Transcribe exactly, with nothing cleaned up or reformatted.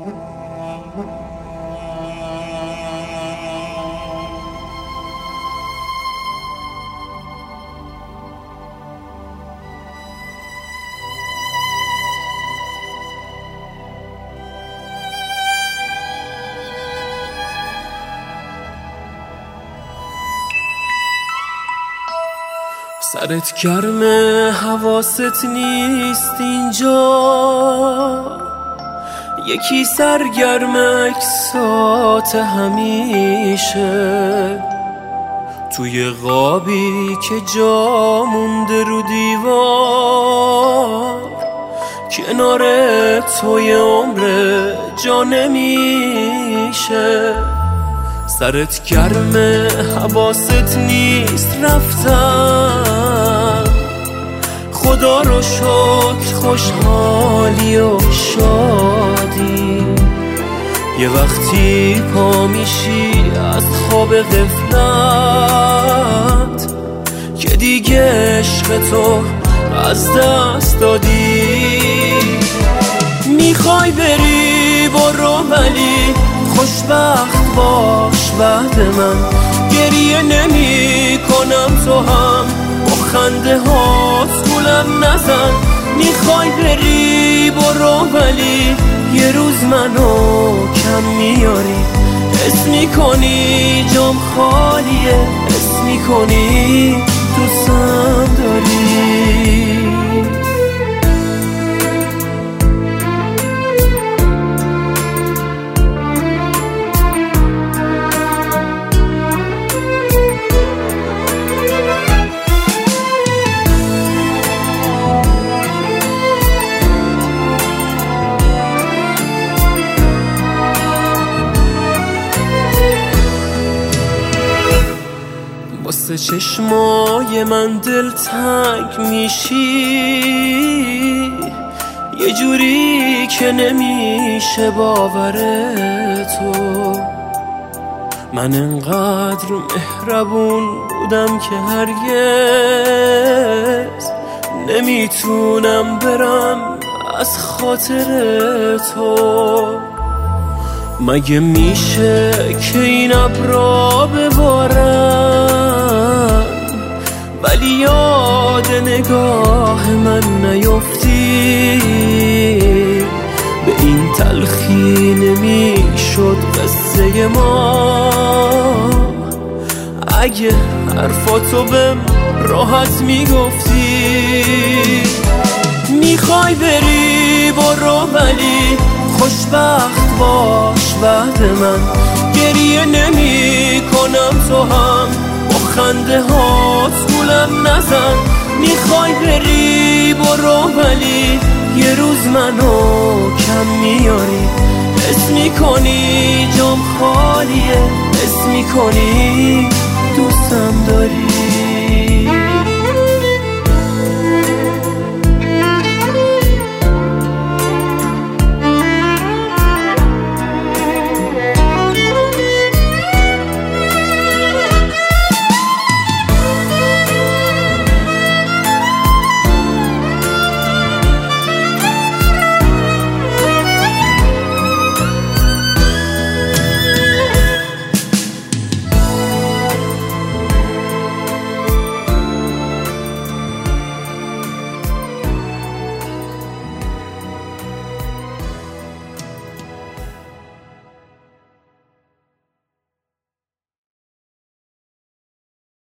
سرت گرمه حواست نیست اینجا، یکی سرگرم اکسات همیشه، توی قابی که جا مونده رو دیوار، کنار توی عمر جا نمیشه. سرت گرمه حواست نیست رفتم، خدا رو شکر خوشحالی و شادی، یه وقتی پا میشی از خواب غفلت که دیگه عشق تو از دست دادی. میخوای بری برو ولی خوشبخت باش بعد من، گریه نمی کنم تو هم با خنده هات گولم نزن. میخوای بری برو ولی یه روز منو کم میاری، حس میکنی جام خالیه، حس میکنی دوستم داری. واسه چشمای من دل تنگ میشی، یه جوری که نمیشه باور تو. من انقدر مهربون بودم که هرگز نمیتونم برم از خاطر تو. مگه میشه که این ابرا ببارن ولی یاد نگاه من نیفتی؟ به این تلخی نمیشد قصه ما اگه حرفاتو بهم راحت میگفتی. میخوای بری برو ولی خوشبخت باش بعد من، گریه نمی کنم تو هم با خنده هات گولم نزن. میخوای بری برو ولی یه روز منو کم میاری، حس میکنی جام خالیه، حس میکنی دوستم داری.